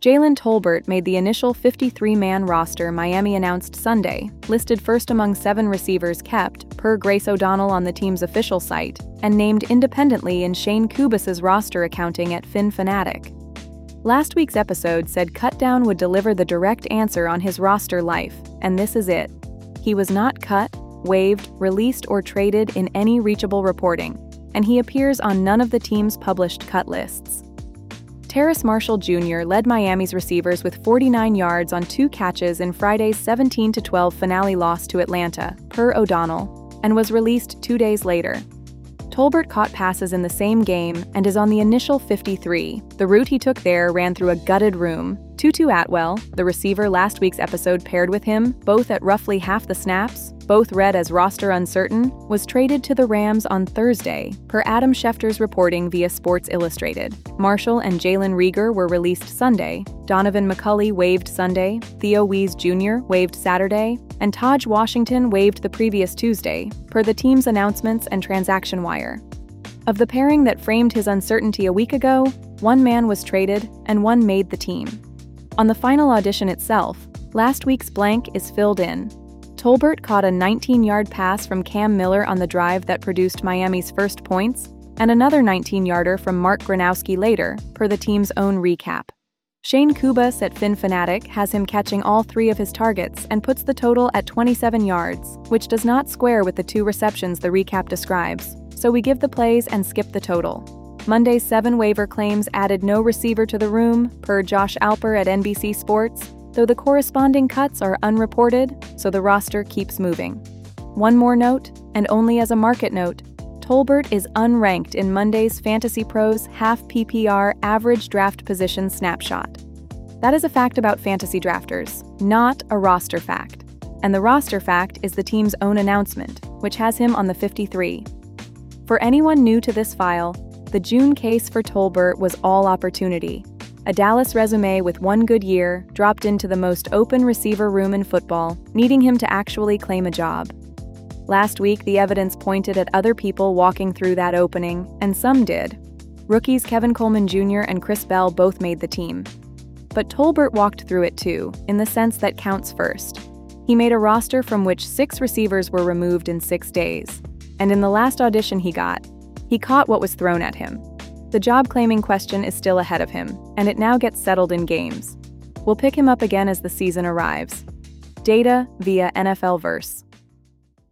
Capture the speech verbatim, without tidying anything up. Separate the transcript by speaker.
Speaker 1: Jalen Tolbert made the initial fifty-three man roster Miami announced Sunday, listed first among seven receivers kept, per Grace O'Donnell on the team's official site, and named independently in Shane Kubas's roster accounting at FinFanatic. Last week's episode said Cutdown would deliver the direct answer on his roster life, and this is it. He was not cut, waived, released, or traded in any reachable reporting, and he appears on none of the team's published cut lists. Terrace Marshall Junior led Miami's receivers with forty-nine yards on two catches in Friday's seventeen to twelve finale loss to Atlanta, per O'Donnell, and was released two days later. Tolbert caught passes in the same game and is on the initial fifty-three. The route he took there ran through a gutted room. Tutu Atwell, the receiver last week's episode paired with him, both at roughly half the snaps, both read as roster uncertain, was traded to the Rams on Thursday, per Adam Schefter's reporting via Sports Illustrated. Marshall and Jalen Reagor were released Sunday, Donovan McCulley waived Sunday, Theo Wease Junior waived Saturday, and Taj Washington waived the previous Tuesday, per the team's announcements and transaction wire. Of the pairing that framed his uncertainty a week ago, one man was traded and one made the team. On the final audition itself, last week's blank is filled in. Tolbert caught a nineteen yard pass from Cam Miller on the drive that produced Miami's first points, and another nineteen yarder from Mark Gronowski later, per the team's own recap. Shane Kubas at FinFanatic has him catching all three of his targets and puts the total at twenty-seven yards, which does not square with the two receptions the recap describes, so we give the plays and skip the total. Monday's seven waiver claims added no receiver to the room, per Josh Alper at N B C Sports, though the corresponding cuts are unreported, so the roster keeps moving. One more note, and only as a market note, Tolbert is unranked in Monday's Fantasy Pros half P P R average draft position snapshot. That is a fact about fantasy drafters, not a roster fact. And the roster fact is the team's own announcement, which has him on the fifty-three. For anyone new to this file, the June case for Tolbert was all opportunity. A Dallas resume with one good year dropped into the most open receiver room in football, needing him to actually claim a job. Last week, the evidence pointed at other people walking through that opening, and some did. Rookies Kevin Coleman Junior and Chris Bell both made the team. But Tolbert walked through it too, in the sense that counts first. He made a roster from which six receivers were removed in six days. And in the last audition he got, he caught what was thrown at him. The job-claiming question is still ahead of him, and it now gets settled in games. We'll pick him up again as the season arrives. Data via N F L Verse.